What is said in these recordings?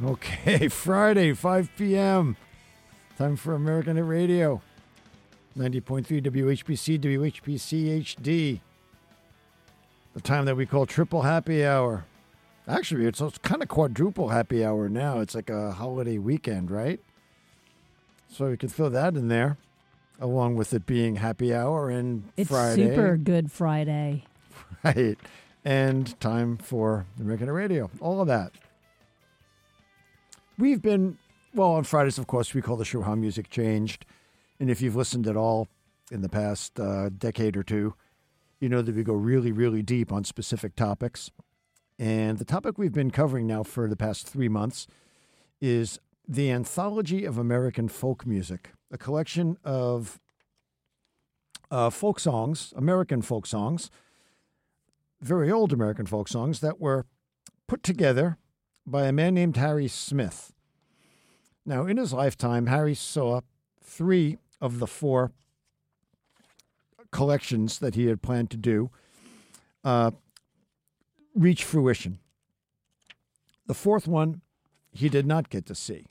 Okay, Friday, 5 p.m. Time for American Hit Radio. 90.3 WHBC, WHBC HD. The time that we call Triple Happy Hour. Actually, it's kind of quadruple happy hour now. It's like a holiday weekend, right? So we could throw that in there, along with it being happy hour and Friday. It's super good Friday. Right. And time for American Hit Radio. All of that. We've been, well, on Fridays, of course, we call the show How Music Changed. And if you've listened at all in the past decade or two, you know that we go really, really deep on specific topics. And the topic we've been covering now for the past 3 months is the Anthology of American Folk Music, a collection of folk songs, American folk songs, very old American folk songs that were put together by a man named Harry Smith. Now, in his lifetime, Harry saw 3 of the 4 collections that he had planned to do reach fruition. The 4th one he did not get to see.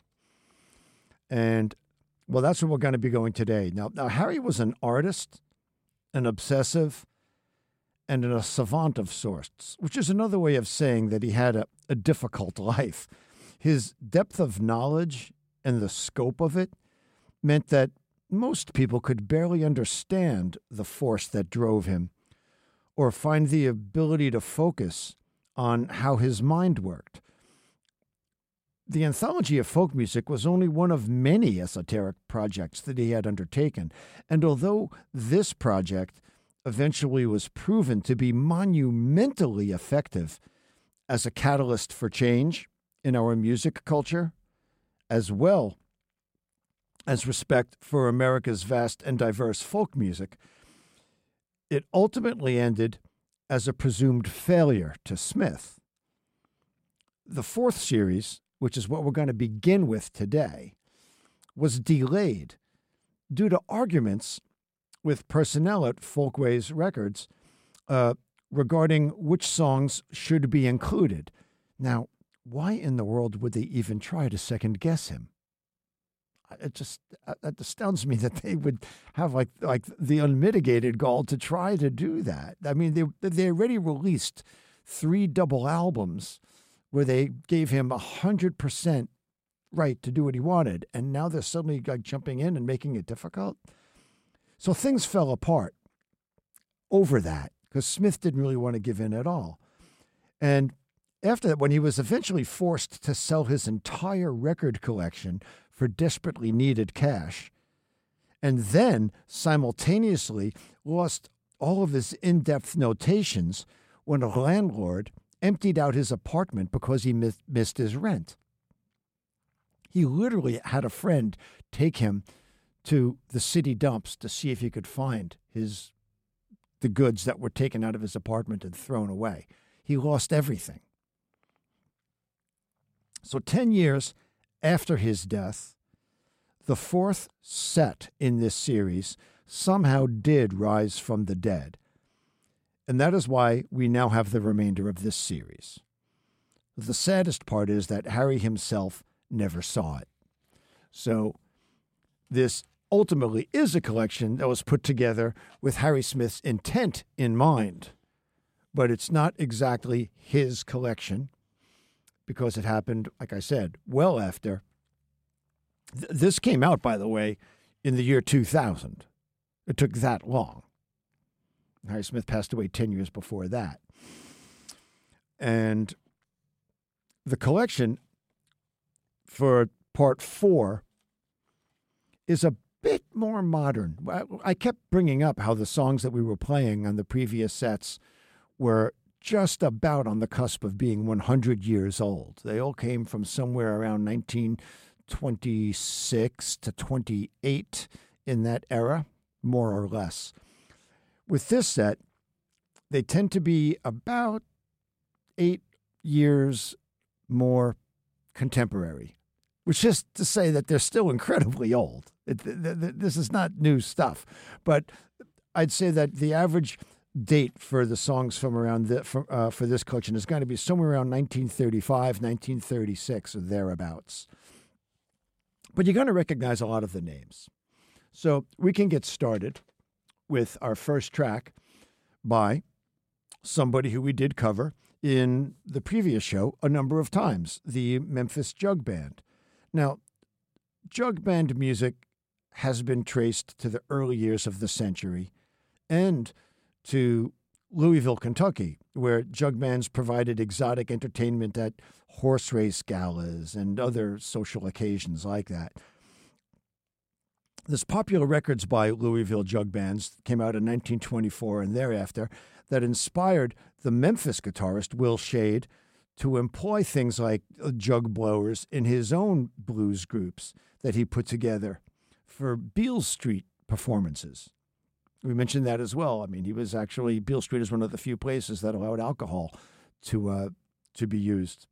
And, well, that's where we're going to be going today. Now, Harry was an artist, an obsessive, and a savant of sorts, which is another way of saying that he had a difficult life. His depth of knowledge and the scope of it meant that most people could barely understand the force that drove him or find the ability to focus on how his mind worked. The Anthology of Folk Music was only one of many esoteric projects that he had undertaken, and although this project eventually was proven to be monumentally effective as a catalyst for change in our music culture, as well as respect for America's vast and diverse folk music, it ultimately ended as a presumed failure to Smith. The 4th series, which is what we're going to begin with today, was delayed due to arguments with personnel at Folkways Records regarding which songs should be included. Now, why in the world would they even try to second guess him? It astounds me that they would have like the unmitigated gall to try to do that. I mean, they already released 3 double albums where they gave him 100% right to do what he wanted, and now they're suddenly like jumping in and making it difficult. So things fell apart over that because Smith didn't really want to give in at all. And after that, when he was eventually forced to sell his entire record collection for desperately needed cash, and then simultaneously lost all of his in-depth notations when a landlord emptied out his apartment because he missed his rent. He literally had a friend take him to the city dumps to see if he could find the goods that were taken out of his apartment and thrown away. He lost everything. So 10 years after his death, the 4th set in this series somehow did rise from the dead. And that is why we now have the remainder of this series. The saddest part is that Harry himself never saw it. So this ultimately is a collection that was put together with Harry Smith's intent in mind. But it's not exactly his collection because it happened, like I said, well after. This came out, by the way, in the year 2000. It took that long. Harry Smith passed away 10 years before that. And the collection for part 4 is a bit more modern. I kept bringing up how the songs that we were playing on the previous sets were just about on the cusp of being 100 years old. They all came from somewhere around 1926 to 28 in that era, more or less. With this set, they tend to be about 8 years more contemporary, which is to say that they're still incredibly old. This is not new stuff. But I'd say that the average date for the songs from around for this collection is going to be somewhere around 1935, 1936, or thereabouts. But you're going to recognize a lot of the names. So we can get started with our first track by somebody who we did cover in the previous show a number of times, the Memphis Jug Band. Now, jug band music has been traced to the early years of the century and to Louisville, Kentucky, where jug bands provided exotic entertainment at horse race galas and other social occasions like that. There's popular records by Louisville jug bands came out in 1924 and thereafter that inspired the Memphis guitarist Will Shade to employ things like jug blowers in his own blues groups that he put together for Beale Street performances. We mentioned that as well. I mean, Beale Street is one of the few places that allowed alcohol to be used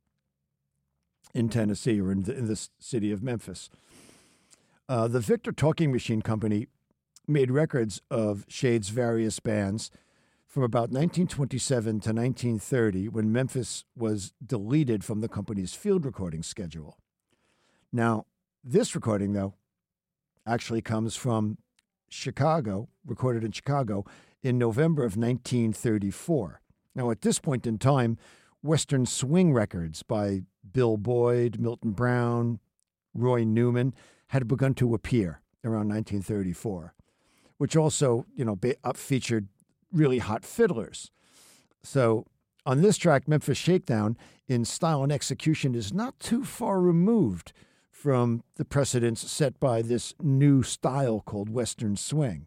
in Tennessee or in the city of Memphis. The Victor Talking Machine Company made records of Shade's various bands from about 1927 to 1930, when Memphis was deleted from the company's field recording schedule. Now, this recording, though, actually comes from Chicago, recorded in Chicago in November of 1934. Now, at this point in time, Western swing records by Bill Boyd, Milton Brown, Roy Newman had begun to appear around 1934, which also, featured really hot fiddlers. So on this track, Memphis Shakedown, in style and execution, is not too far removed from the precedents set by this new style called Western swing.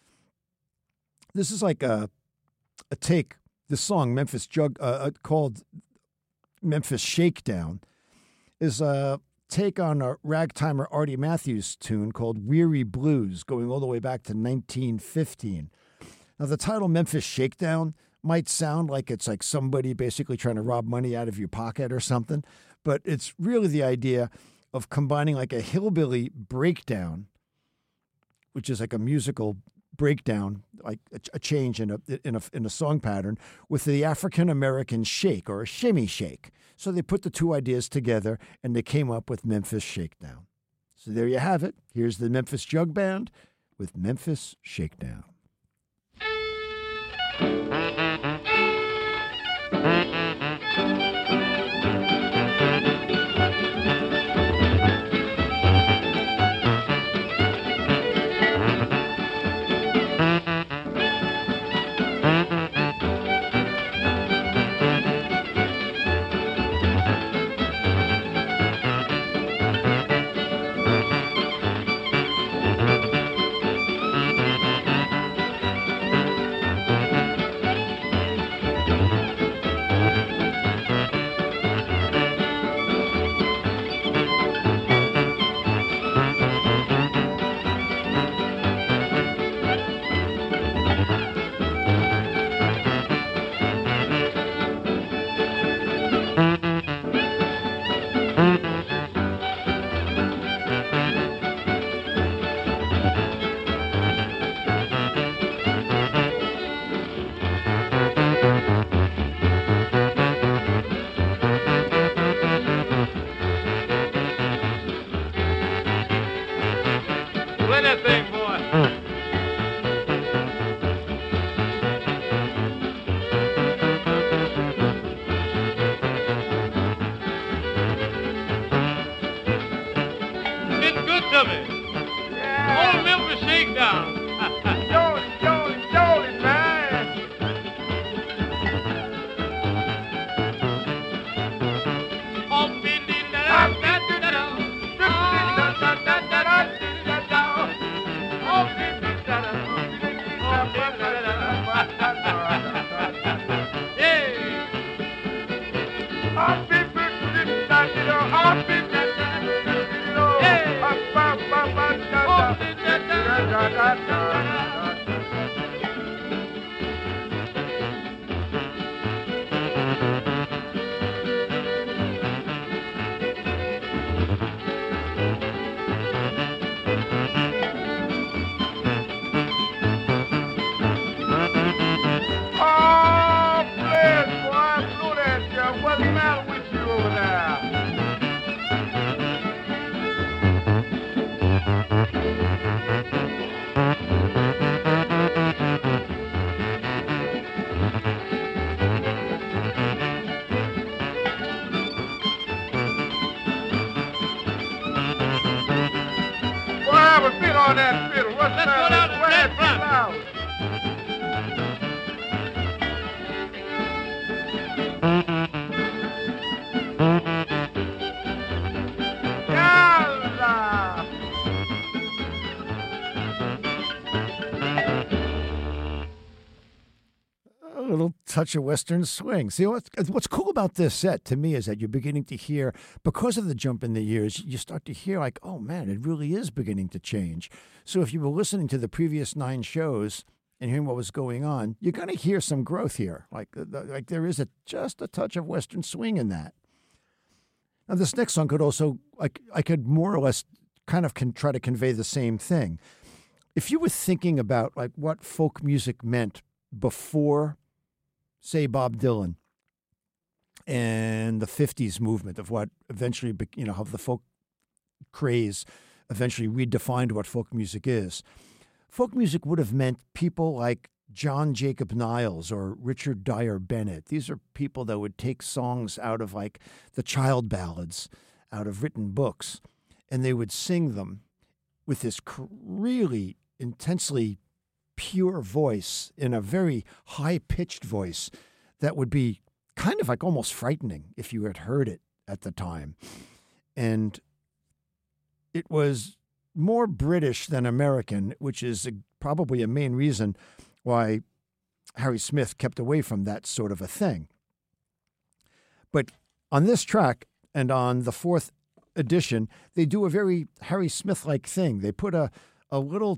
This is like a take. The song called Memphis Shakedown is a take on a ragtimer Artie Matthews tune called Weary Blues, going all the way back to 1915. Now, the title Memphis Shakedown might sound like it's like somebody basically trying to rob money out of your pocket or something, but it's really the idea of combining like a hillbilly breakdown, which is like a musical breakdown, like a change in a song pattern, with the African American shake or a shimmy shake. So they put the two ideas together and they came up with Memphis Shakedown. So there you have it. Here's the Memphis Jug Band with Memphis Shakedown. have a beat on that fiddle. Let's go down to Red Front. A little touch of Western swing. See, what's cool about this set to me is that you're beginning to hear, because of the jump in the years, you start to hear like, oh man, it really is beginning to change. So if you were listening to the previous 9 shows and hearing what was going on, you're going to hear some growth here. Like there is just a touch of Western swing in that. Now, this next song could also, I could more or less kind of try to convey the same thing. If you were thinking about like what folk music meant before, say, Bob Dylan and the 50s movement of what eventually, how the folk craze eventually redefined what folk music is. Folk music would have meant people like John Jacob Niles or Richard Dyer Bennett. These are people that would take songs out of like the child ballads, out of written books, and they would sing them with this really intensely pure voice in a very high-pitched voice that would be kind of like almost frightening if you had heard it at the time. And it was more British than American, which is probably a main reason why Harry Smith kept away from that sort of a thing. But on this track and on the 4th edition, they do a very Harry Smith-like thing. They put a little,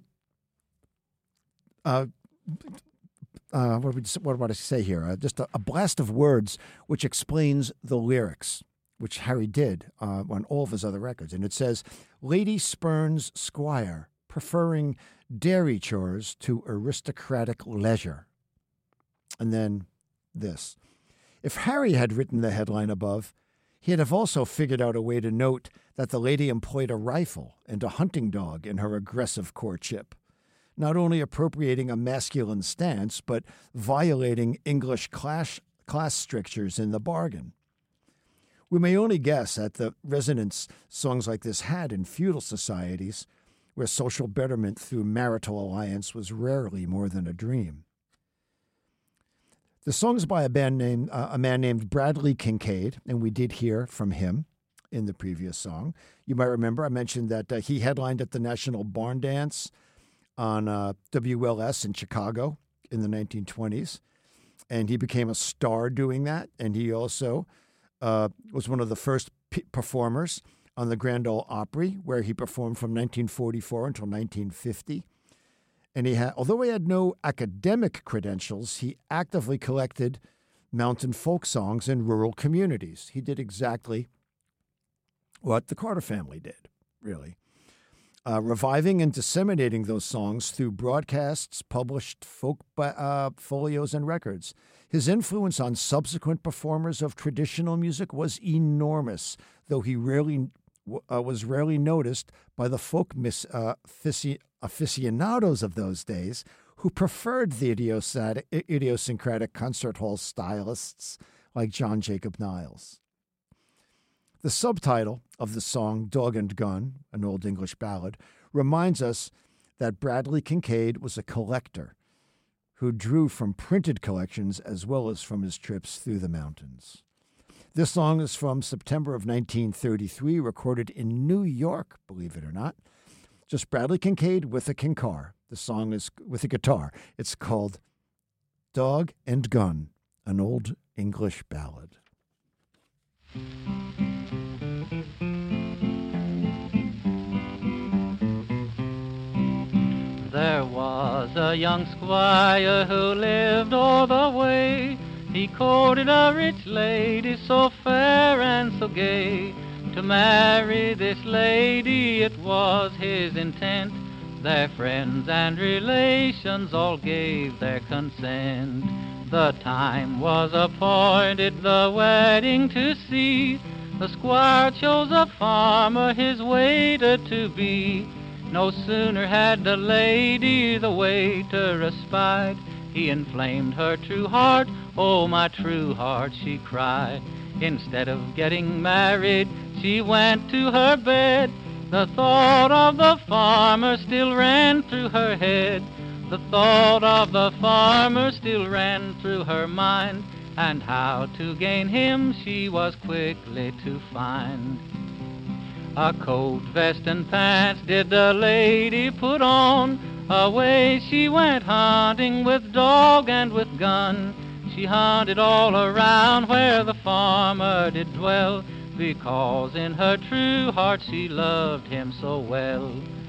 what would I say here? Just a blast of words which explains the lyrics, which Harry did on all of his other records. And it says, "Lady spurns squire, preferring dairy chores to aristocratic leisure." And then this. If Harry had written the headline above, he'd have also figured out a way to note that the lady employed a rifle and a hunting dog in her aggressive courtship, not only appropriating a masculine stance, but violating English class strictures in the bargain. We may only guess at the resonance songs like this had in feudal societies, where social betterment through marital alliance was rarely more than a dream. The song's by a man named Bradley Kincaid, and we did hear from him in the previous song. You might remember I mentioned that he headlined at the National Barn Dance on WLS in Chicago in the 1920s, and he became a star doing that, and he also was one of the first performers on the Grand Ole Opry, where he performed from 1944 until 1950. And although he had no academic credentials, he actively collected mountain folk songs in rural communities. He did exactly what the Carter family did, really. Reviving and disseminating those songs through broadcasts, published folk folios, and records. His influence on subsequent performers of traditional music was enormous, though he was rarely noticed by the folk aficionados of those days, who preferred the idiosyncratic concert hall stylists like John Jacob Niles. The subtitle of the song, Dog and Gun, an Old English ballad, reminds us that Bradley Kincaid was a collector who drew from printed collections as well as from his trips through the mountains. This song is from September of 1933, recorded in New York, believe it or not. Just Bradley Kincaid with a kincar. The song is with a guitar. It's called Dog and Gun, an Old English ballad. There was a young squire who lived all the way. He courted a rich lady so fair and so gay. To marry this lady it was his intent. Their friends and relations all gave their consent. The time was appointed the wedding to see. The squire chose a farmer his waiter to be. No sooner had the lady the waiter espied, he inflamed her true heart, "Oh, my true heart," she cried. Instead of getting married, she went to her bed. The thought of the farmer still ran through her head. The thought of the farmer still ran through her mind, and how to gain him she was quickly to find. A coat, vest, and pants did the lady put on. Away she went hunting with dog and with gun. She hunted all around where the farmer did dwell, because in her true heart she loved him so well.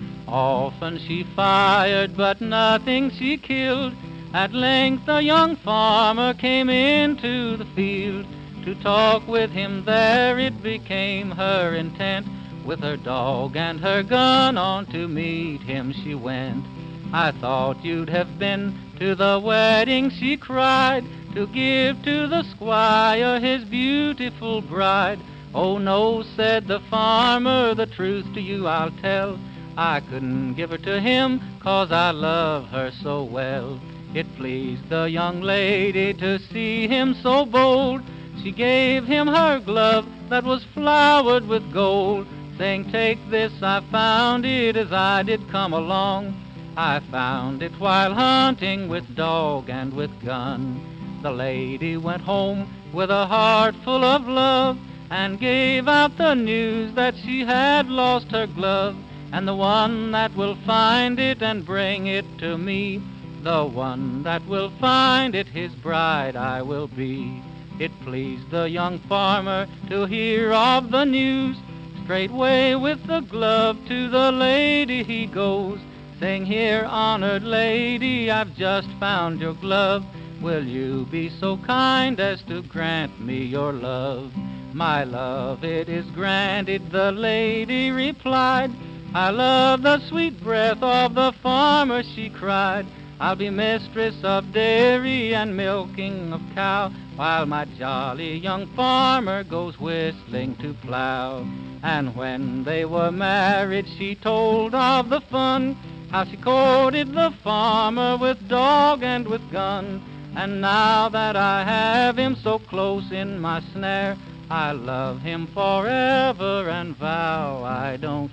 Often she fired, but nothing she killed. At length a young farmer came into the field. To talk with him there it became her intent. With her dog and her gun on to meet him she went. I thought you'd have been to the wedding, she cried, to give to the squire his beautiful bride. Oh no, said the farmer, the truth to you I'll tell. I couldn't give her to him, 'cause I love her so well. It pleased the young lady to see him so bold. She gave him her glove that was flowered with gold, saying, take this, I found it as I did come along. I found it while hunting with dog and with gun. The lady went home with a heart full of love, and gave out the news that she had lost her glove. And the one that will find it and bring it to me, the one that will find it, his bride I will be. It pleased the young farmer to hear of the news. Straightway with the glove to the lady he goes, saying, here, honored lady, I've just found your glove. Will you be so kind as to grant me your love? My love, it is granted, the lady replied. I love the sweet breath of the farmer, she cried. I'll be mistress of dairy and milking of cow, while my jolly young farmer goes whistling to plow. And when they were married, she told of the fun, how she courted the farmer with dog and with gun. And now that I have him so close in my snare, I love him forever and vow I don't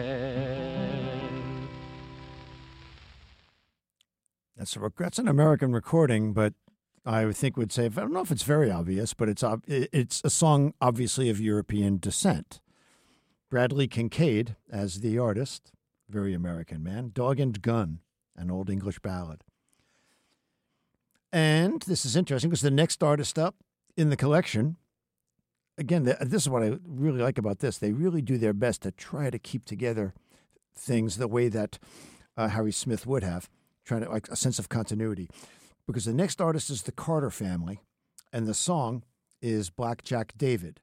care. That's an American recording, but I would think would say, I don't know if it's very obvious, but it's a song obviously of European descent. Bradley Kincaid as the artist, very American man. Dog and Gun, an old English ballad. And this is interesting because the next artist up in the collection, again, this is what I really like about this. They really do their best to try to keep together things the way that Harry Smith would have, trying to like a sense of continuity. Because the next artist is the Carter Family, and the song is Blackjack David.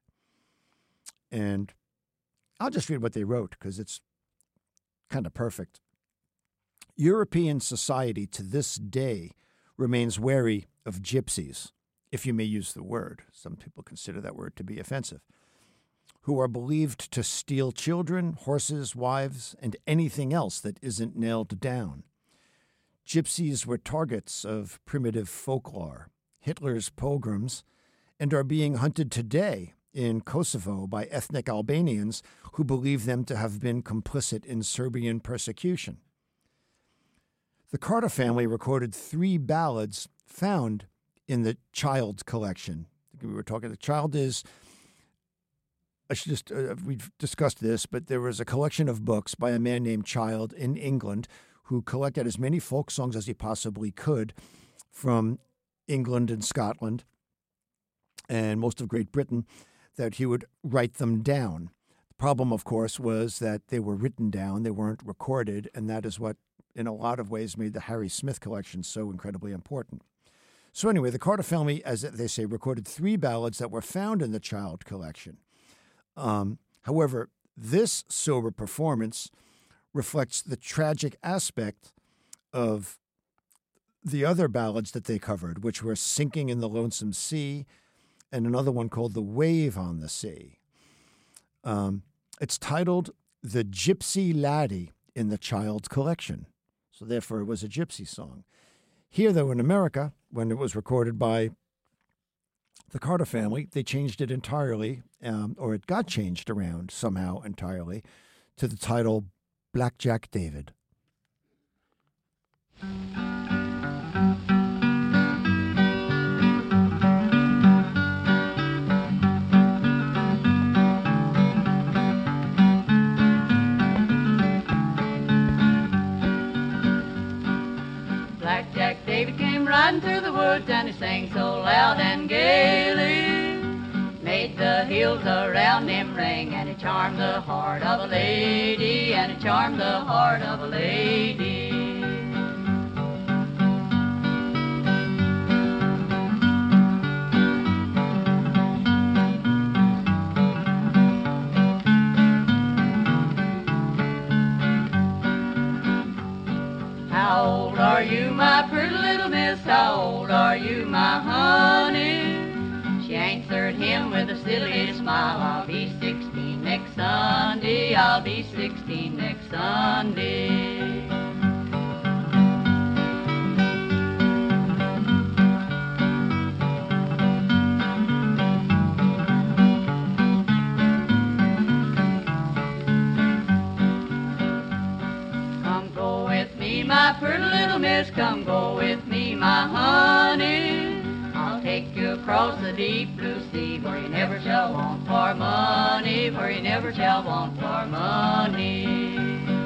And I'll just read what they wrote because it's kind of perfect. European society to this day remains wary of gypsies, if you may use the word. Some people consider that word to be offensive, who are believed to steal children, horses, wives, and anything else that isn't nailed down. Gypsies were targets of primitive folklore, Hitler's pogroms, and are being hunted today in Kosovo by ethnic Albanians who believe them to have been complicit in Serbian persecution. The Carter Family recorded 3 ballads found in the Child collection. We were talking, the Child is, I should just, we've discussed this, but there was a collection of books by a man named Child in England who collected as many folk songs as he possibly could from England and Scotland and most of Great Britain, that he would write them down. The problem, of course, was that they were written down, they weren't recorded, and that is what, in a lot of ways, made the Harry Smith collection so incredibly important. So anyway, the Carter Family, as they say, recorded 3 ballads that were found in the Child collection. However, this sober performance reflects the tragic aspect of the other ballads that they covered, which were Sinking in the Lonesome Sea and another one called The Wave on the Sea. It's titled The Gypsy Laddie in the Child collection. So therefore, it was a gypsy song. Here, though, in America, when it was recorded by the Carter Family, they changed it entirely, or it got changed around somehow entirely, to the title Blackjack David. Blackjack David came riding through the woods, and he sang so loud and gaily, made the hills around him ring, and he charmed the heart of a lady, and he charmed the heart of a lady. How old are you, my pretty little miss? How old are you, my honey? She answered him with a silly smile. I'll be 16 next Sunday. I'll be 16 next Sunday. Come go with me, my pretty little miss. Come go with me, my honey. I'll take you across the deep blue sea, where you never shall want for money, where you never shall want for money.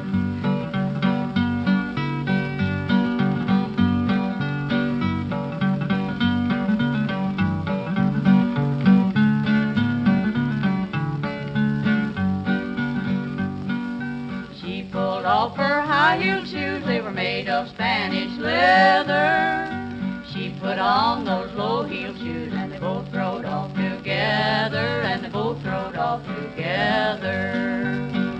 She pulled off her high-heeled shoes, they were made of Spanish leather. She put on those low-heeled shoes, and they both rode off together, and they both rode off together.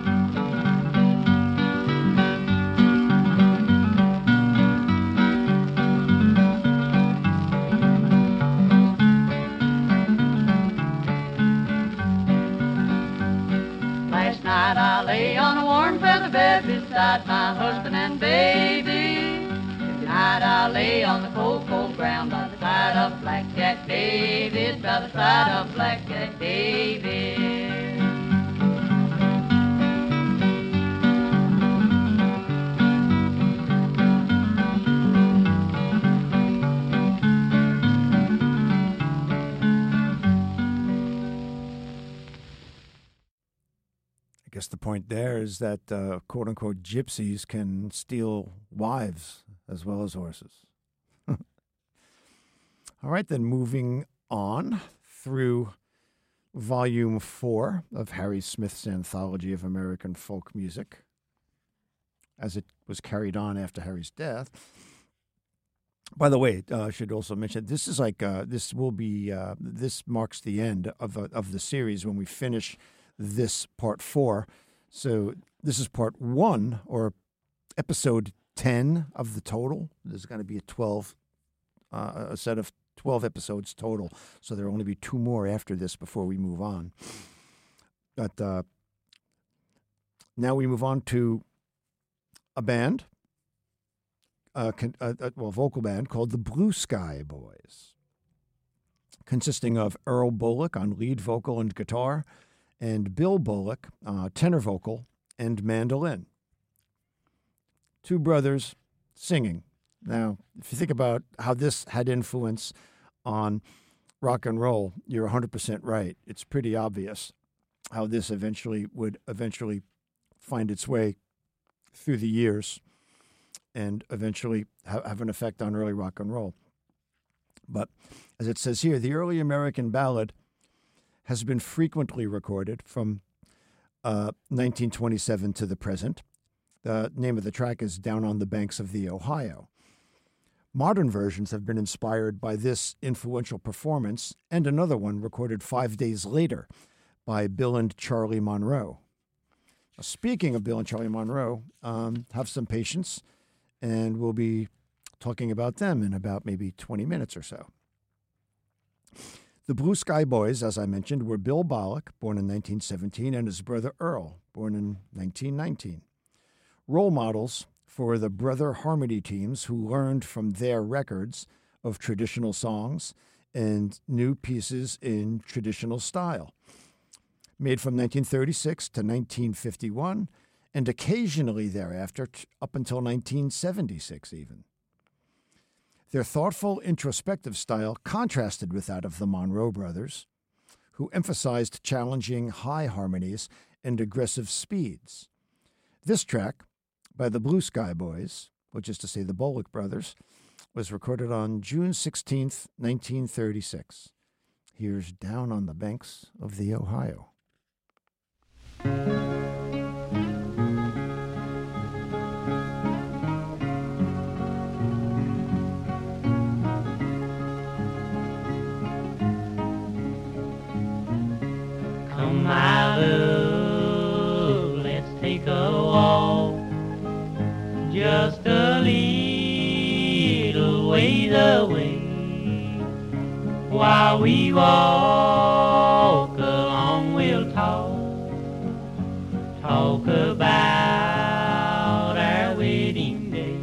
Last night I lay on a warm feather bed beside my husband and baby. Tonight I lay on the cold, cold ground by the side of Blackjack David, by the side of Blackjack David. I guess the point there is that quote-unquote gypsies can steal wives as well as horses. All right, then moving on through Volume 4 of Harry Smith's Anthology of American Folk Music, as it was carried on after Harry's death. By the way, I should also mention, this is like, this marks the end of the series when we finish this part 4. So this is part 1, or episode 10 of the total. There's going to be a set of 12 episodes total. So there will only be 2 more after this before we move on. But now we move on to a band, vocal band called the Blue Sky Boys, consisting of Earl Bullock on lead vocal and guitar, and Bill Bullock, tenor vocal and mandolin. 2 brothers singing. Now, if you think about how this had influence on rock and roll, you're 100% right. It's pretty obvious how this would eventually find its way through the years and eventually have an effect on early rock and roll. But as it says here, the early American ballad has been frequently recorded from 1927 to the present. The name of the track is Down on the Banks of the Ohio. Modern versions have been inspired by this influential performance and another one recorded 5 days later by Bill and Charlie Monroe. Now, speaking of Bill and Charlie Monroe, have some patience, and we'll be talking about them in about maybe 20 minutes or so. The Blue Sky Boys, as I mentioned, were Bill Bullock, born in 1917, and his brother Earl, born in 1919. Role models for the brother harmony teams who learned from their records of traditional songs and new pieces in traditional style. Made from 1936 to 1951, and occasionally thereafter up until 1976 even. Their thoughtful, introspective style contrasted with that of the Monroe Brothers, who emphasized challenging high harmonies and aggressive speeds. This track, by the Blue Sky Boys, which is to say the Bullock Brothers, was recorded on June 16th, 1936. Here's Down on the Banks of the Ohio. Come, my love, let's take a walk, just a little ways away. While we walk along, we'll talk about our wedding day.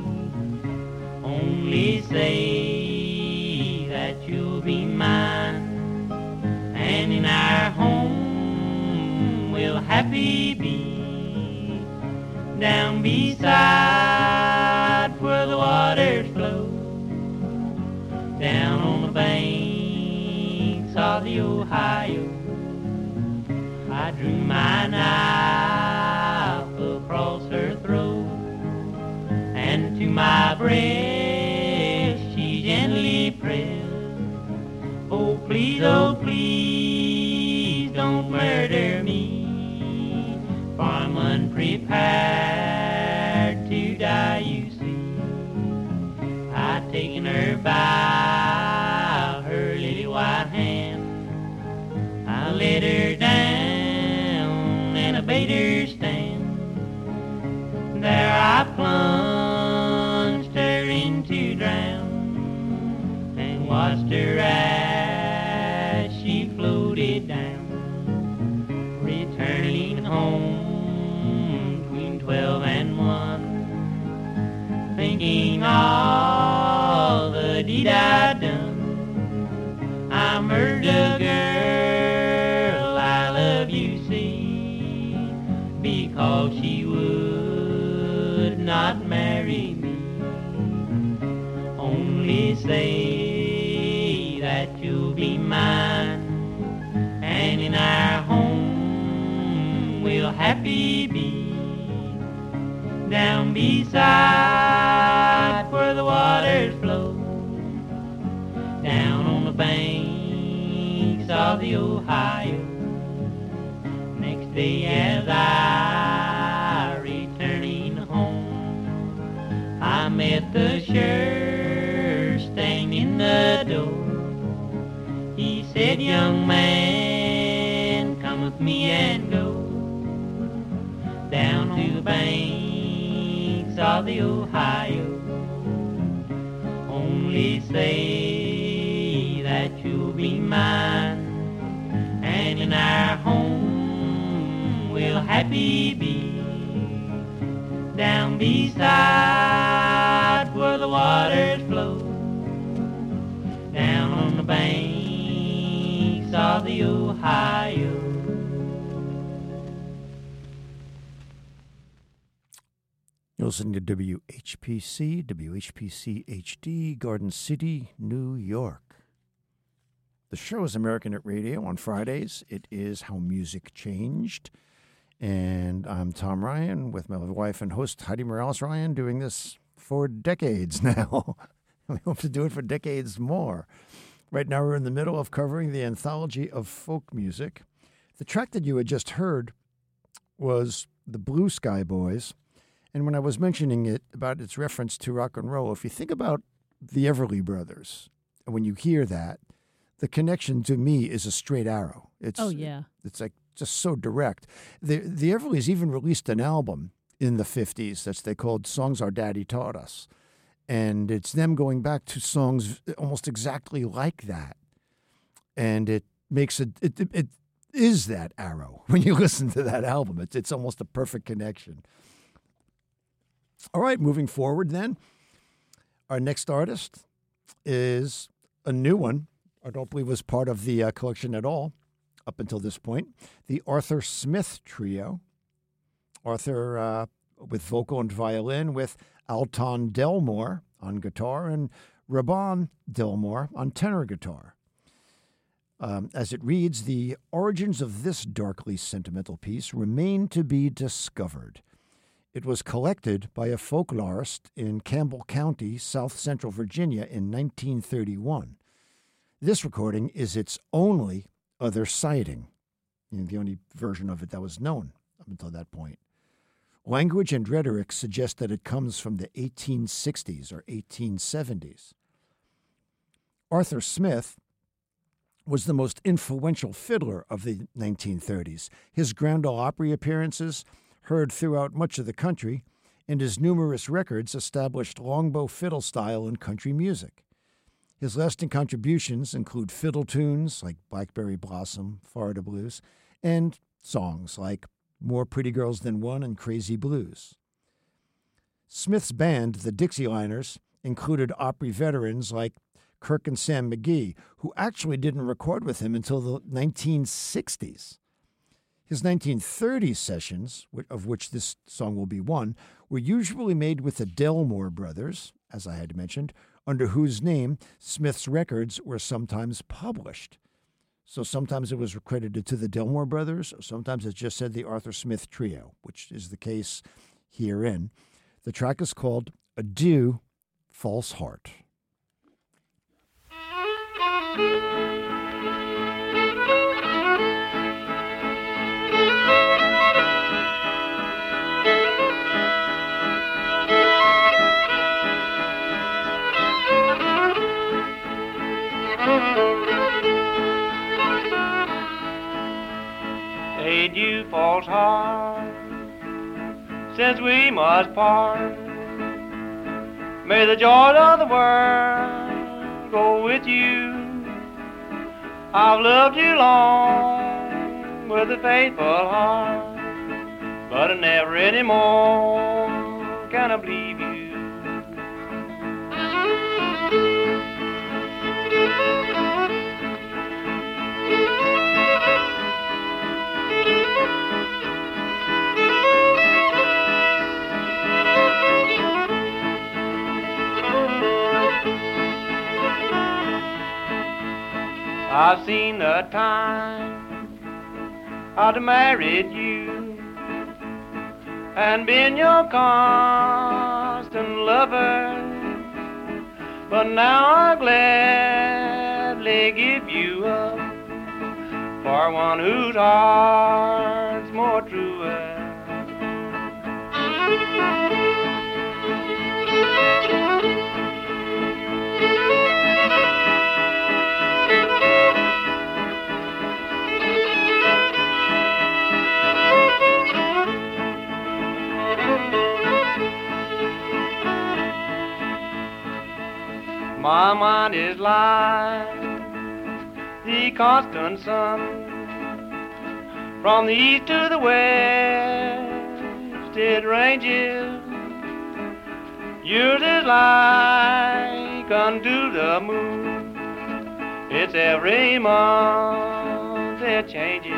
Only say that you'll be mine, and in our home we'll happy be. Down beside where the waters flow, down on the banks of the Ohio, I drew my knife across her throat, and to my breast she gently pressed. Oh please, don't murder me, for I'm unprepared to die, you see. I'd taken her by her lily white hand, I let her down and I bade her stand. There I plunged her into drown, and watched her as she floated down, returning home between 12 and 1, thinking all the deed I'd done. I murdered a girl I love, you see, because she would not marry me. Only say that you'll be mine, and in our home we'll happy be. Down beside where the waters flow, down on the banks of the Ohio. Next day as I returning home, I met the sheriff standing in the door. He said, young man, come with me and go down to the banks of the Ohio. Only say that you'll be mine, and in our home we'll happy be. Down beside where the waters flow, down on the banks of the Ohio. You're listening to WHPC HD, Garden City, New York. The show is American at Radio on Fridays. It is How Music Changed. And I'm Tom Ryan with my wife and host Heidi Morales-Ryan, doing this for decades now. We hope to do it for decades more. Right now we're in the middle of covering the anthology of folk music. The track that you had just heard was the Blue Sky Boys. And when I was mentioning it about its reference to rock and roll, if you think about the Everly Brothers, and when you hear that, the connection to me is a straight arrow. It's like just so direct. The Everlys even released an album in the 50s that they called Songs Our Daddy Taught Us. And it's them going back to songs almost exactly like that. And it makes it is that arrow when you listen to that album. It's almost a perfect connection. All right, moving forward then. Our next artist is a new one. I don't believe was part of the collection at all up until this point. The Arthur Smith Trio. Arthur with vocal and violin, with Alton Delmore on guitar and Raban Delmore on tenor guitar. As it reads, the origins of this darkly sentimental piece remain to be discovered. It was collected by a folklorist in Campbell County, South Central Virginia in 1931. This recording is its only other sighting, the only version of it that was known up until that point. Language and rhetoric suggest that it comes from the 1860s or 1870s. Arthur Smith was the most influential fiddler of the 1930s. His Grand Ole Opry appearances, heard throughout much of the country, and his numerous records established longbow fiddle style in country music. His lasting contributions include fiddle tunes like Blackberry Blossom, Florida Blues, and songs like More Pretty Girls Than One and Crazy Blues. Smith's band, the Dixieliners, included Opry veterans like Kirk and Sam McGee, who actually didn't record with him until the 1960s. His 1930s sessions, of which this song will be one, were usually made with the Delmore brothers, as I had mentioned, under whose name Smith's records were sometimes published. So sometimes it was credited to the Delmore brothers, sometimes it just said the Arthur Smith Trio, which is the case herein. The track is called Adieu, False Heart. Adieu, false heart, since we must part. May the joy of the world go with you. I've loved you long with a faithful heart, but never anymore can I believe you. I've seen the time I'd married you and been your constant lover, but now I gladly give you up for one whose heart's more truer. My mind is like the constant sun, from the east to the west it ranges. Yours is like unto the moon, it's every month it changes.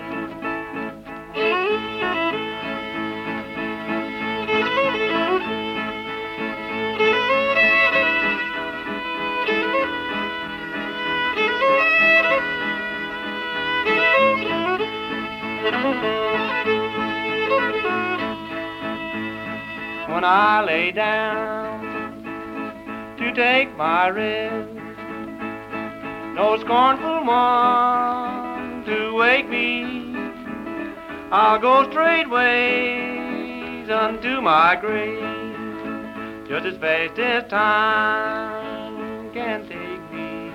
When I lay down to take my rest, no scornful one to wake me, I'll go straightways unto my grave, just as fast as time can take me.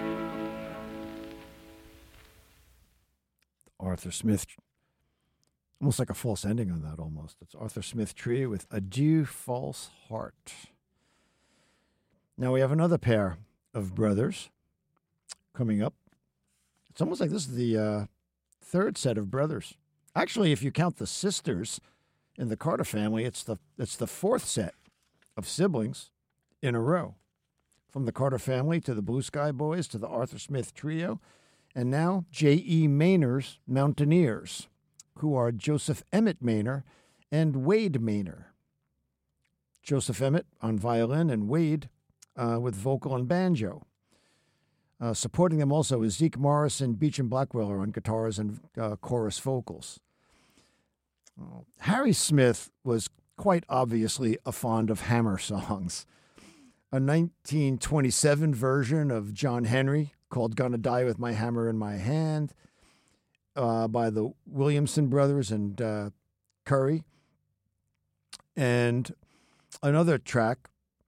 Arthur Smith, almost like a false ending on that almost. It's Arthur Smith Trio with Adieu, False Heart. Now we have another pair of brothers coming up. It's almost like this is the third set of brothers. Actually, if you count the sisters in the Carter family, it's the fourth set of siblings in a row. From the Carter family to the Blue Sky Boys to the Arthur Smith Trio, and now J.E. Maynor's Mountaineers, who are Joseph Emmett Maynor and Wade Maynor. Joseph Emmett on violin and Wade with vocal and banjo. Supporting them also is Zeke Morris and Beecham Blackwell on guitars and chorus vocals. Harry Smith was quite obviously a fond of Hammer songs. A 1927 version of John Henry called Gonna Die With My Hammer in My Hand by the Williamson brothers and Curry. And another track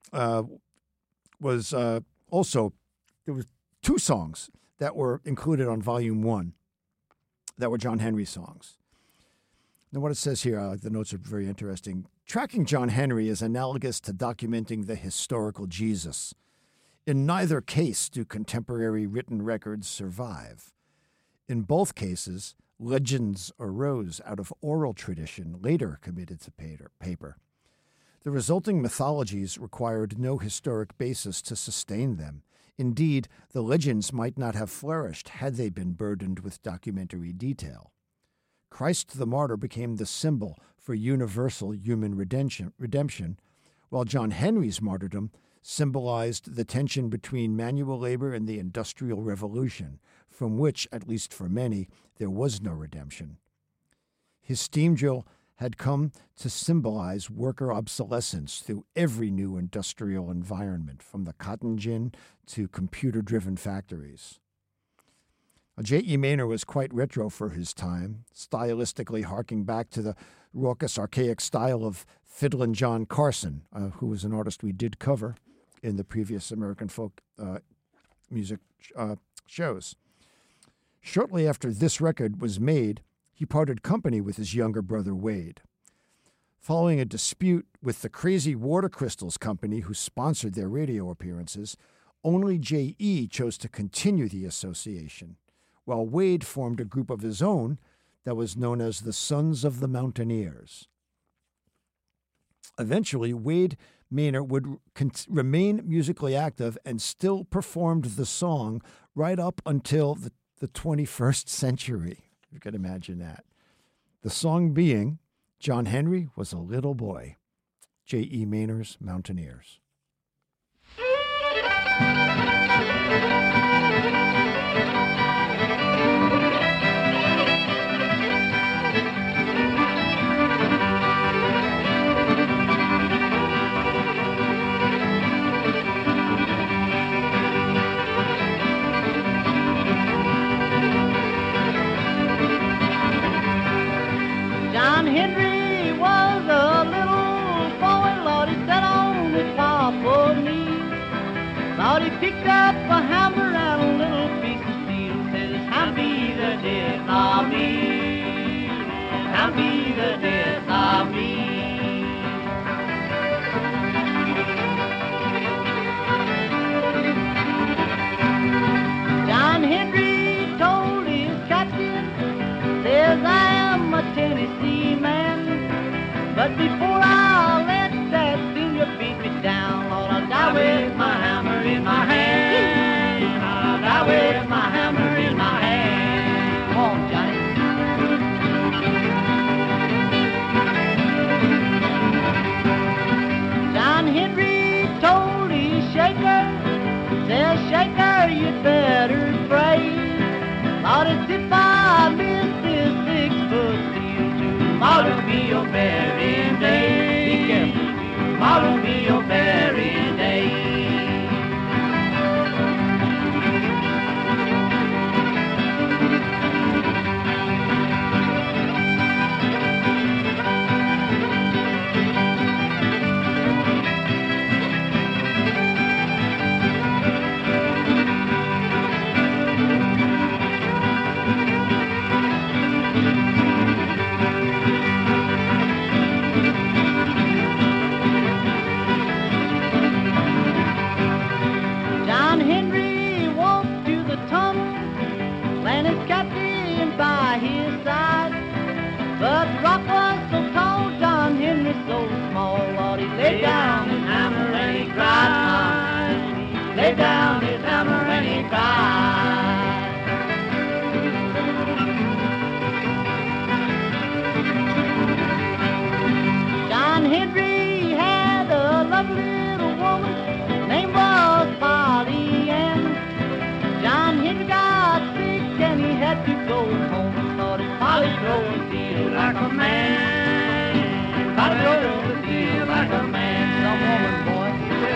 was also, there was 2 songs that were included on Volume 1 that were John Henry songs. Now, what it says here, the notes are very interesting. Tracking John Henry is analogous to documenting the historical Jesus. In neither case do contemporary written records survive. In both cases, legends arose out of oral tradition later committed to paper. The resulting mythologies required no historic basis to sustain them. Indeed, the legends might not have flourished had they been burdened with documentary detail. Christ the martyr became the symbol for universal human redemption, while John Henry's martyrdom symbolized the tension between manual labor and the Industrial Revolution, from which, at least for many, there was no redemption. His steam drill had come to symbolize worker obsolescence through every new industrial environment, from the cotton gin to computer-driven factories. J.E. Maynor was quite retro for his time, stylistically harking back to the raucous, archaic style of Fiddlin' John Carson, who was an artist we did cover in the previous American folk music shows. Shortly after this record was made, he parted company with his younger brother Wade. Following a dispute with the Crazy Water Crystals Company, who sponsored their radio appearances, only J.E. chose to continue the association, while Wade formed a group of his own that was known as the Sons of the Mountaineers. Eventually, Wade Maynor would remain musically active and still performed the song right up until the 21st century. You can imagine that. The song being John Henry Was a Little Boy, J.E. Maynor's Mountaineers. John Henry was a little boy, Lord, he sat on his papa's knee. Lord, he picked up a hammer and a little piece of steel, says, hand me the death of me, hand me the death of me. John Henry told his captain, says, I am a Tennessee man, but before I let that finger beat me down, Lord, I'll die with my hammer in my hand. I'll die with my hammer in my hand. Come on, Johnny. John Henry told his shaker, says, shaker, you'd better pray. Lord, as if I miss this 6-foot steel, tomorrow be your burying day. Be careful. Tomorrow be your burying day. John Henry walked to the tunnel, and his captain by his side. But the rock was so tall, John Henry so small, Lord, he laid down his hammer and he cried. He laid down his hammer and he cried. roll the steel like a man. Gotta roll the steel like a man. Some woman, boy.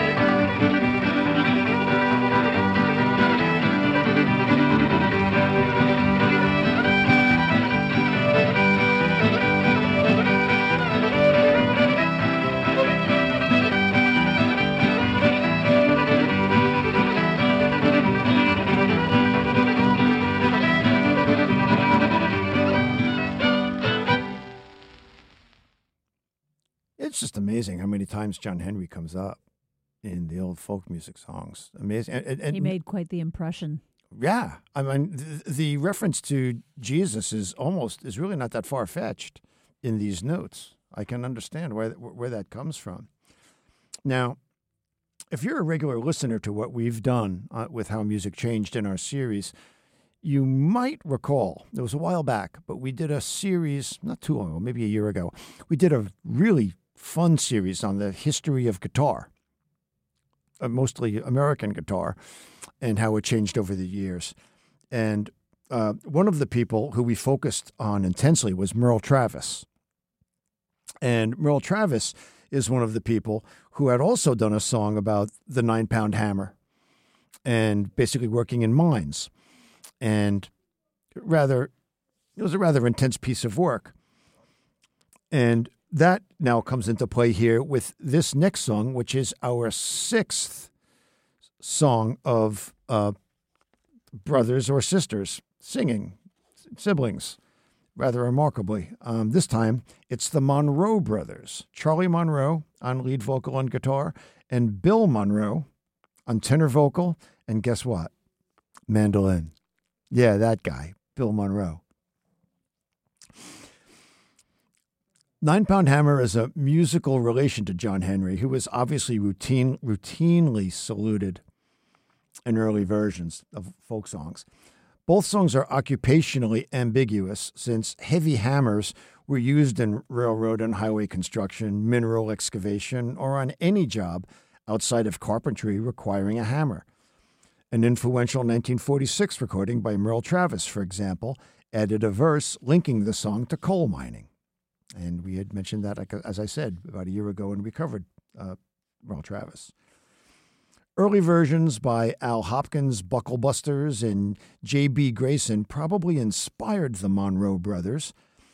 It's just amazing how many times John Henry comes up in the old folk music songs. Amazing. And He made quite the impression. yeah, I mean, the reference to Jesus is really not that far fetched in these notes. I can understand where that comes from. Now, if you're a regular listener to what we've done with How Music Changed in our series, you might recall, it was a while back, but we did a series, not too long ago, maybe a year ago. We did a really fun series on the history of guitar, mostly American guitar, and how it changed over the years. And one of the people who we focused on intensely was Merle Travis. And Merle Travis is one of the people who had also done a song about the 9-pound hammer and basically working in mines. And it was a rather intense piece of work. And that now comes into play here with this next song, which is our 6th song of brothers or sisters singing, siblings, rather remarkably. This time, it's the Monroe brothers, Charlie Monroe on lead vocal and guitar, and Bill Monroe on tenor vocal, and guess what? Mandolin. Yeah, that guy, Bill Monroe. 9-Pound Hammer is a musical relation to John Henry, who was obviously routinely saluted in early versions of folk songs. Both songs are occupationally ambiguous, since heavy hammers were used in railroad and highway construction, mineral excavation, or on any job outside of carpentry requiring a hammer. An influential 1946 recording by Merle Travis, for example, added a verse linking the song to coal mining. And we had mentioned that, as I said, about a year ago when we covered Merle Travis. Early versions by Al Hopkins, Bucklebusters, and J.B. Grayson probably inspired the Monroe brothers,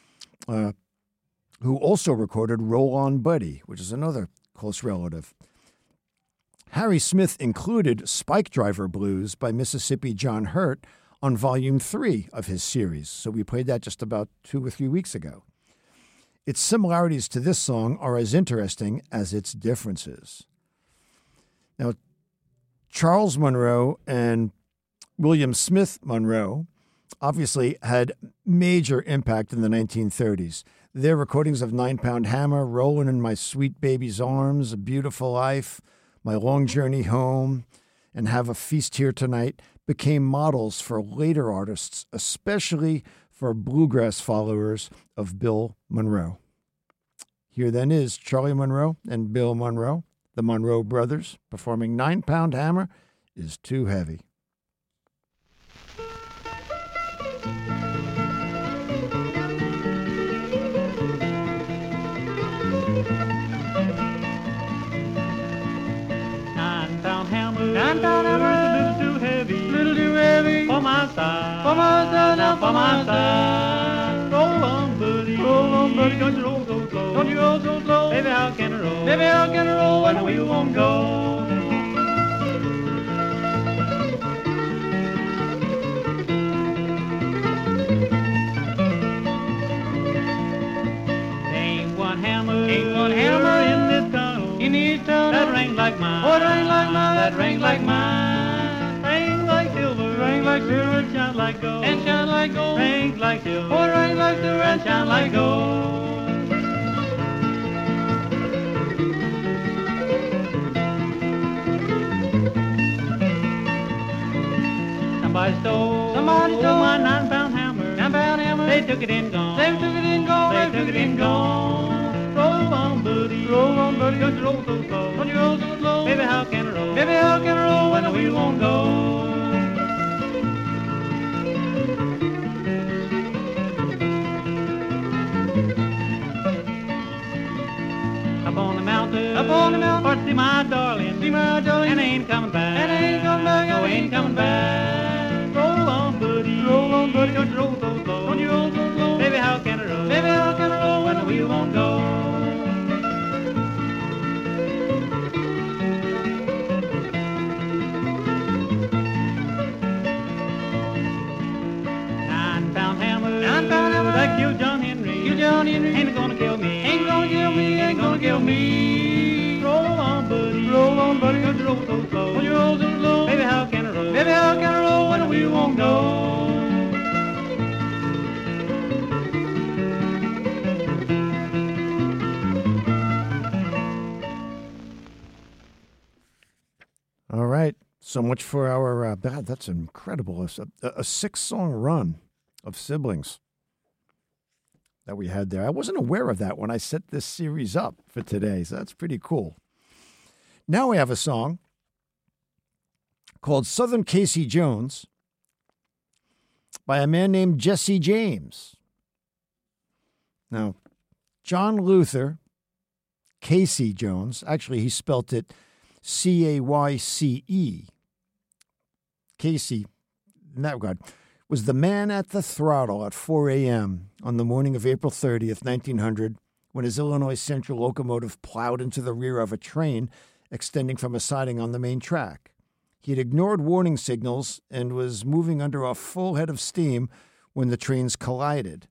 who also recorded Roll On Buddy, which is another close relative. Harry Smith included Spike Driver Blues by Mississippi John Hurt on Volume 3 of his series, so we played that just about 2 or 3 weeks ago. Its similarities to this song are as interesting as its differences. Now, Charles Monroe and William Smith Monroe obviously had major impact in the 1930s. Their recordings of 9-Pound Hammer, Rollin' in My Sweet Baby's Arms, A Beautiful Life, My Long Journey Home, and Have a Feast Here Tonight became models for later artists, especially for bluegrass followers of Bill Monroe. Here then is Charlie Monroe and Bill Monroe, the Monroe brothers, performing 9-Pound Hammer is Too Heavy. Nine-pound hammer is a little too heavy for my side, now for my side. Roll on, buddy, don't you roll so slow, don't you roll so slow. Baby, how can I roll when the wheel won't go? Ain't one hammer in this tunnel, that rang like mine, that rang like mine. Rang like silver, and shine like gold, rang like silver, and shine like gold. Somebody stole my 9-pound hammer. They took it and gone. Roll on, buddy, don't you roll so slow. Baby, how can I roll when the wheel won't go? see my darling, and I ain't coming back, no, ain't coming back. Roll on, buddy, don't you roll so slow, baby, how can I roll, when the wheel won't go? Nine-pound hammer, that killed John Henry, ain't gonna kill me, ain't gonna kill me. Roll on, buddy, don't you roll so slow, baby, how can I roll, when the wheel won't go? All right. So much for our, God, that's incredible. A 6-song run of Siblings that we had there. I wasn't aware of that when I set this series up for today, so that's pretty cool. Now we have a song called Southern Casey Jones by a man named Jesse James. Now, John Luther Casey Jones, actually he spelt it C-A-Y-C-E. Casey, in that regard, was the man at the throttle at 4 a.m. on the morning of April 30th, 1900, when his Illinois Central locomotive plowed into the rear of a train extending from a siding on the main track. He had ignored warning signals and was moving under a full head of steam when the trains collided.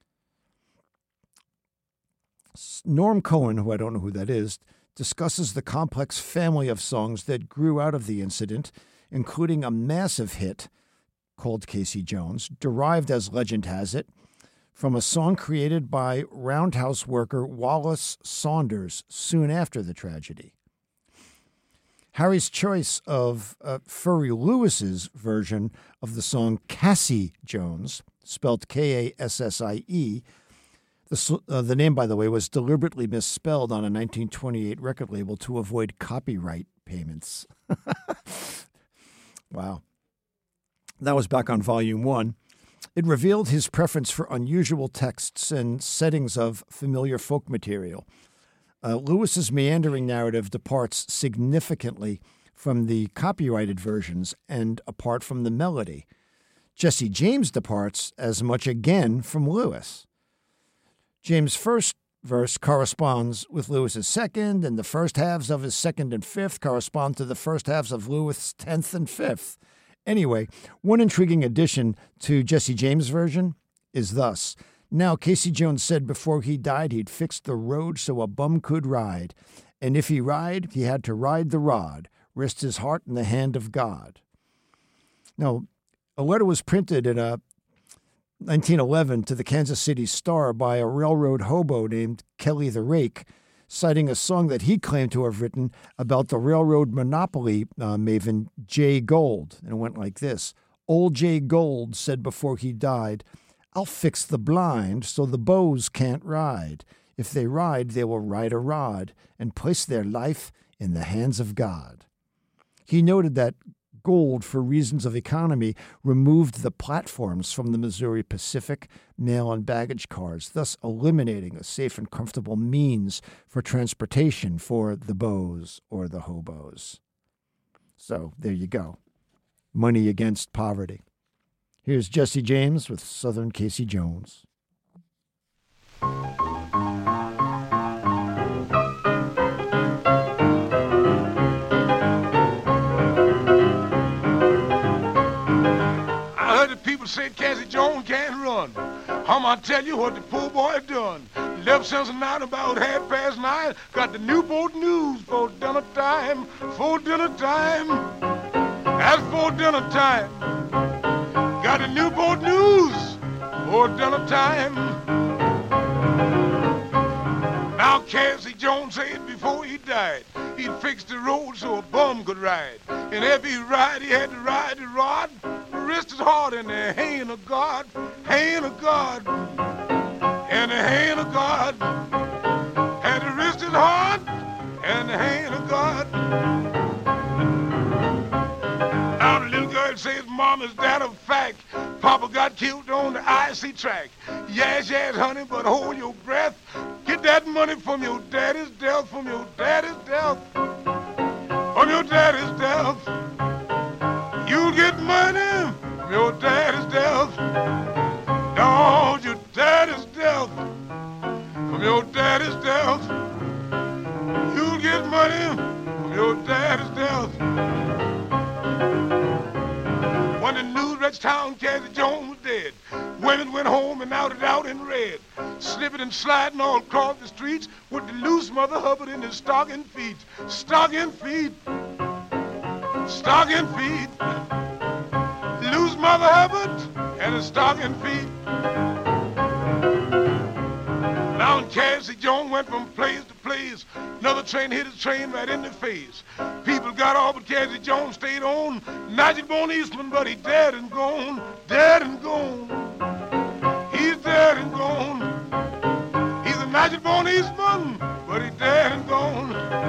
Norm Cohen, who I don't know who that is, discusses the complex family of songs that grew out of the incident, including a massive hit called Casey Jones, derived, as legend has it, from a song created by roundhouse worker Wallace Saunders soon after the tragedy. Harry's choice of Furry Lewis's version of the song Cassie Jones, spelled K-A-S-S-I-E, the name, by the way, was deliberately misspelled on a 1928 record label to avoid copyright payments. Wow. That was back on Volume 1. It revealed his preference for unusual texts and settings of familiar folk material. Lewis's meandering narrative departs significantly from the copyrighted versions and apart from the melody. Jesse James departs as much again from Lewis. James' first verse corresponds with Lewis's second, and the first halves of his second and fifth correspond to the first halves of Lewis's 10th and 5th. Anyway, one intriguing addition to Jesse James' version is thus: now, Casey Jones said before he died he'd fixed the road so a bum could ride, and if he ride, he had to ride the rod, rest his heart in the hand of God. Now, a letter was printed in 1911 to the Kansas City Star by a railroad hobo named Kelly the Rake, citing a song that he claimed to have written about the railroad monopoly maven Jay Gould. And it went like this: old Jay Gould said before he died, I'll fix the blind so the bows can't ride. If they ride, they will ride a rod and place their life in the hands of God. He noted that Gould, for reasons of economy, removed the platforms from the Missouri Pacific mail and baggage cars, thus eliminating a safe and comfortable means for transportation for the bows or the hobos. So there you go. Money against poverty. Here's Jesse James with Southern Casey Jones. People said Cassie Jones can't run. I'ma tell you what the poor boy done. Left Cincinnati about 9:30. Got the Newport News for dinner time. For dinner time. That's for dinner time. Got the Newport News for dinner time. Now Cassie Jones said before he died, he'd fix the road so a bum could ride. And if he ride, he had to ride the rod. Rest his heart in the hand of God, hand of God, in the hand of God. Had to rest his heart in the hand of God. Now the little girl bird say his mom is that a fact. Papa got killed on the IC track. Yes, yes, honey, but hold your breath. Get that money from your daddy's death, from your daddy's death, from your daddy's death. You'll get money from your daddy's death. No, your daddy's death, from your daddy's death. You'll get money from your daddy's death. When the news reached town, Cassie Jones was dead. Women went home and out in red, slipping and sliding all across the streets with the loose Mother Hubbard in his stocking feet. Stocking feet, stocking feet. Loose Mother Hubbard and his stocking feet. Now Cassie Jones went from place to place. Another train hit his train right in the face. People got off, but Cassie Jones stayed on. Nigel Bone Eastman, but he dead and gone, dead and gone. He's dead and gone. He's a Nigel Bone Eastman, but he dead and gone.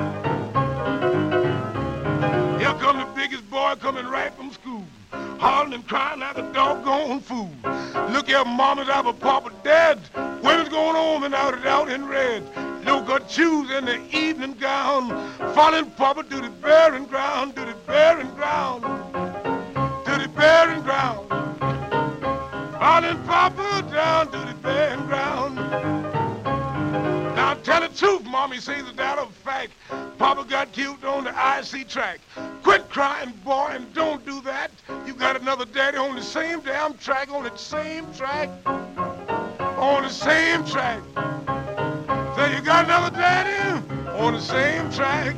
Here come the biggest boy coming right from school, hollering and crying like a doggone fool. Look here, mama's out of papa dead. Women's going home and out in red. No-cut shoes in the evening gown, following papa to the barren ground, to the barren ground, to the barren ground. Following papa down to the barren ground. Now tell the truth, mommy says that a fact. Papa got killed on the IC track. Quit crying, boy, and don't do that. You got another daddy on the same damn track, on the same track, on the same track. So you got another daddy on the same track.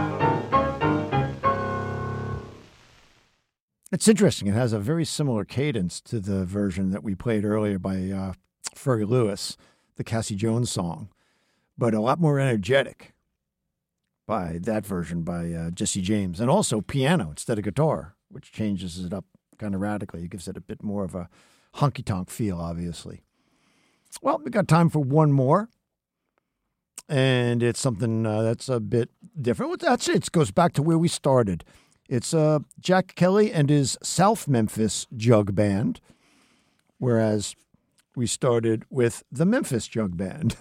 It's interesting. It has a very similar cadence to the version that we played earlier by Fergie Lewis, the Cassie Jones song, but a lot more energetic by that version by Jesse James. And also piano instead of guitar, which changes it up kind of radically. It gives it a bit more of a honky-tonk feel, obviously. Well, we got time for one more. And it's something that's a bit different. Well, that's it. It goes back to where we started. It's Jack Kelly and his South Memphis Jug Band, whereas we started with the Memphis Jug Band.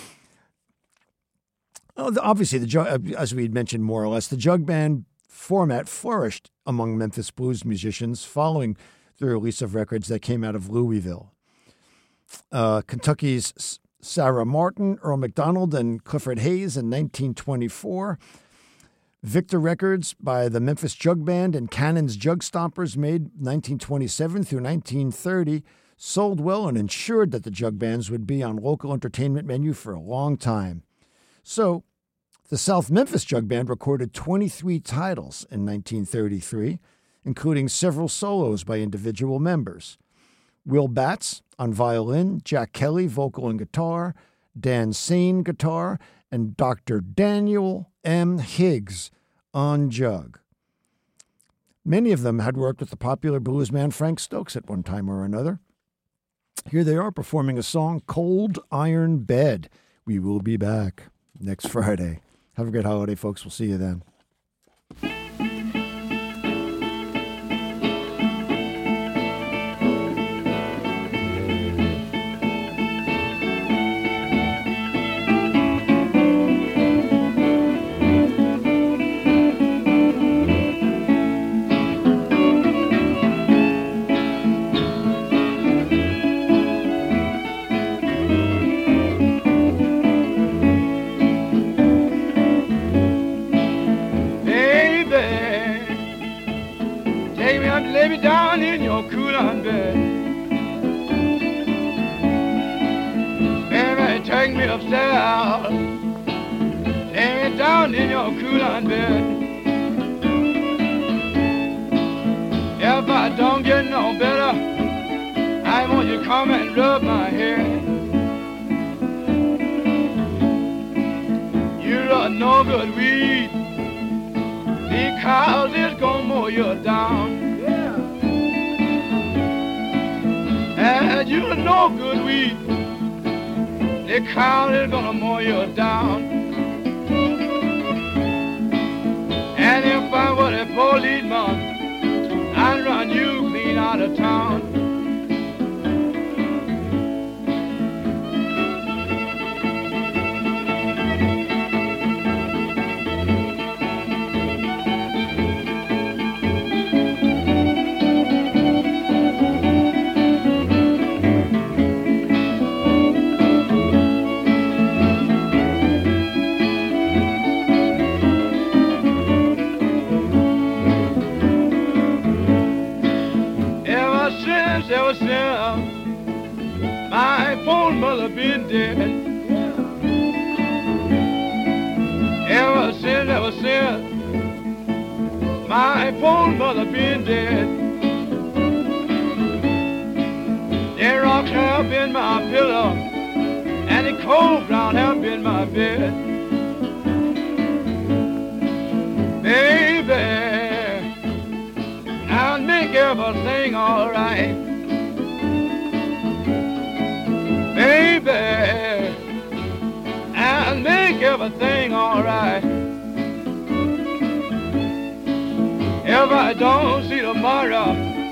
Obviously, as we had mentioned more or less, the jug band format flourished among Memphis blues musicians following the release of records that came out of Louisville. Kentucky's Sarah Martin, Earl McDonald, and Clifford Hayes in 1924. Victor Records by the Memphis Jug Band and Cannon's Jug Stompers, made 1927 through 1930, sold well and ensured that the jug bands would be on local entertainment menu for a long time. So, the South Memphis Jug Band recorded 23 titles in 1933, including several solos by individual members. Will Batts on violin, Jack Kelly vocal and guitar, Dan Sane guitar, and Dr. Daniel M. Higgs on jug. Many of them had worked with the popular bluesman Frank Stokes at one time or another. Here they are performing a song, Cold Iron Bed. We will be back next Friday. Have a great holiday, folks. We'll see you then. Lay me down in your cool on bed. Baby, take me upstairs. Lay me down in your cool on bed. If I don't get no better, I want you to come and rub my head. You're a no good weed, because it's gonna mow you down. And you're no good weed, the cow is gonna mow you down. And if I were a policeman, I'd run you out of town. Ever since my poor mother been dead. Ever since my poor mother been dead. The rocks have been my pillow, and the cold ground have been my bed. Baby, I'll make everything all right. Baby, I'll make everything all right. If I don't see tomorrow,